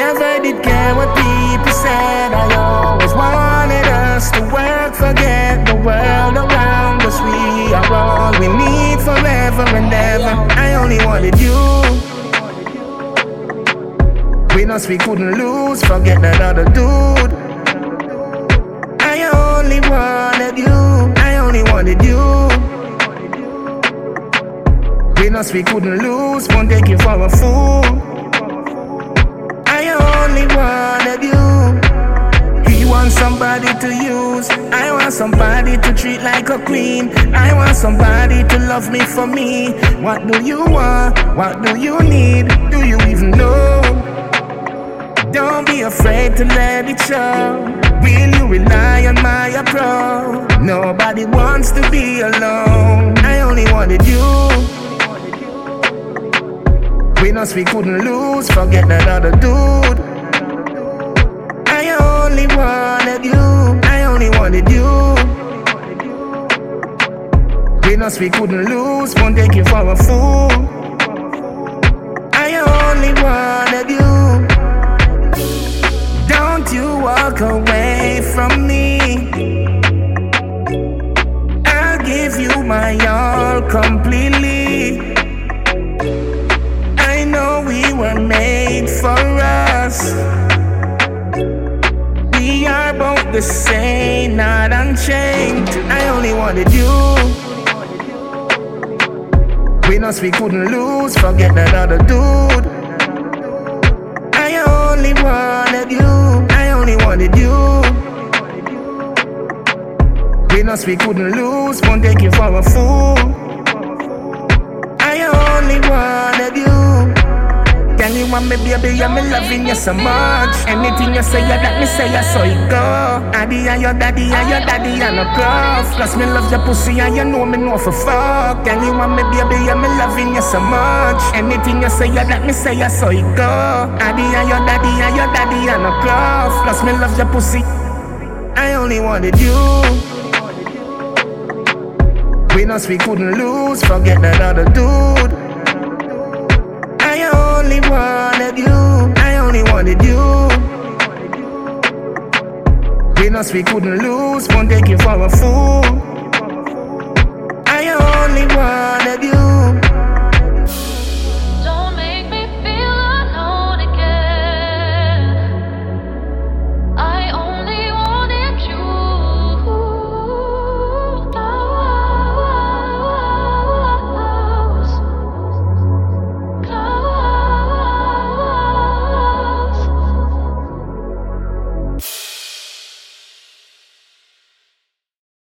never did care what people said. I always wanted us to work, forget the world around us. We are all we need forever and ever. I only wanted you. With us we couldn't lose, forget that other dude. I only wanted you, I only wanted you. With us we couldn't lose, won't take you for a fool. I only wanted you. He wants somebody to use, I want somebody to treat like a queen. I want somebody to love me for me. What do you want? What do you need? Do you even know? Don't be afraid to let it show. Will you rely on my approach? Nobody wants to be alone. I only wanted you. With us we couldn't lose, forget that other dude. I only wanted you, I only wanted you. With us we couldn't lose, won't take you for a fool. I only wanted you. Don't you walk away from me. I'll give you my all completely. I know we were made for us. We are both the same, not unchanged. I only wanted you. With us we couldn't lose, forget that other dude. I only wanted you, I only wanted you. With us we couldn't lose, won't take you for a fool. I only wanted you. Can you want me, baby? I'm loving you so much. Anything you say, that me say, I saw it go. Addy and your daddy and a prof. Plus me love your pussy and you know me know for fuck. Can you want me, baby? I'm loving you so much. Anything you say, that me say, I saw it go. Addy and your daddy and a prof. Plus me love your pussy. I only wanted you. With us we couldn't lose, forget that other dude. I only wanted you, I only wanted you. With us we couldn't lose, won't take you for a fool.